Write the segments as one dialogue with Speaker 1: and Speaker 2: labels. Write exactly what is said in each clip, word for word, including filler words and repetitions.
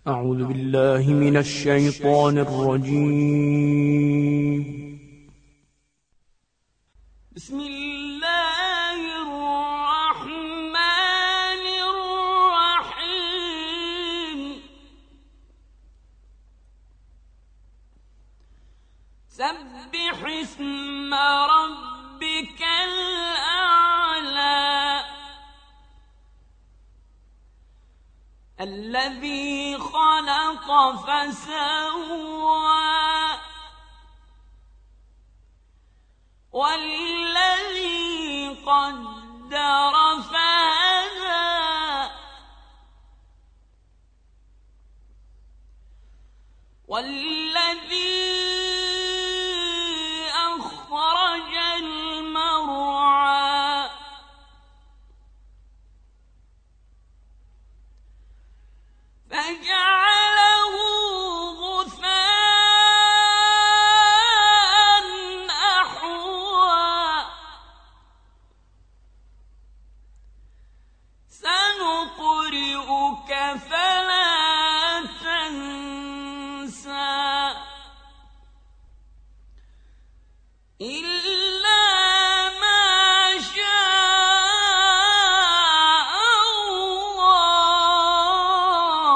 Speaker 1: أعوذ بالله من الشيطان الرجيم.
Speaker 2: بسم الله الرحمن الرحيم. سبح اسم ربك الأعلى الذي خلق فسوى والذي قدر فهدى والذي أخرج المرعى فجعله غثاء أحوى سنقرئك فلا تنسى إلا ما شاء الله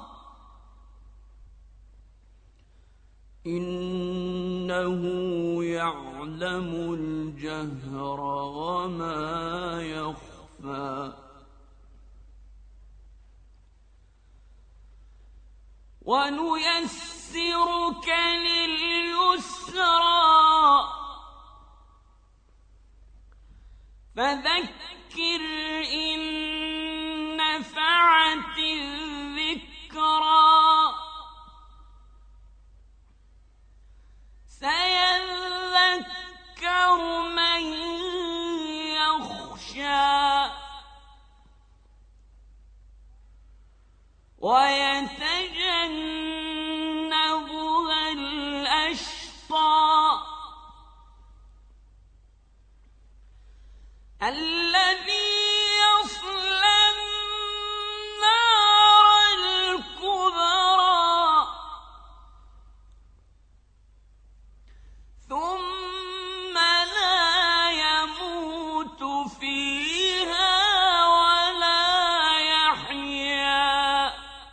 Speaker 2: إنه يعلم الجهر وما يخفى ونيسرك لليسرى فذكر إن نفعت الذكرى سيذكر من يخشى ويتجنبها الأشقى الذي يصلى النار الكبرى ثم لا يموت فيها ولا يحيا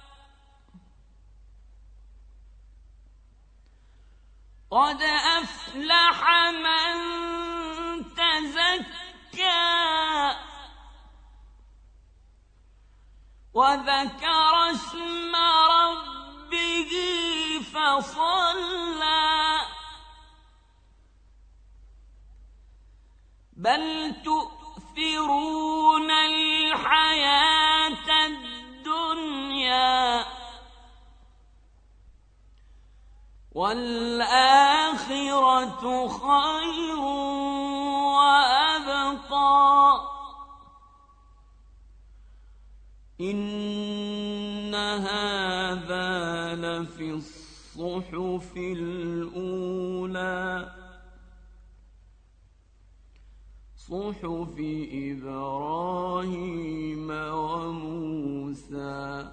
Speaker 2: قد أفلح من تزكى وذكر اسم ربه فصلى بل تؤثرون الحياة الدنيا والآخرة خير وأبقى إن هذا لفي الصحف الأولى صحف إبراهيم وموسى.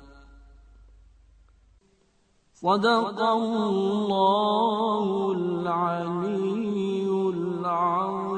Speaker 2: صدق الله العلي العظيم.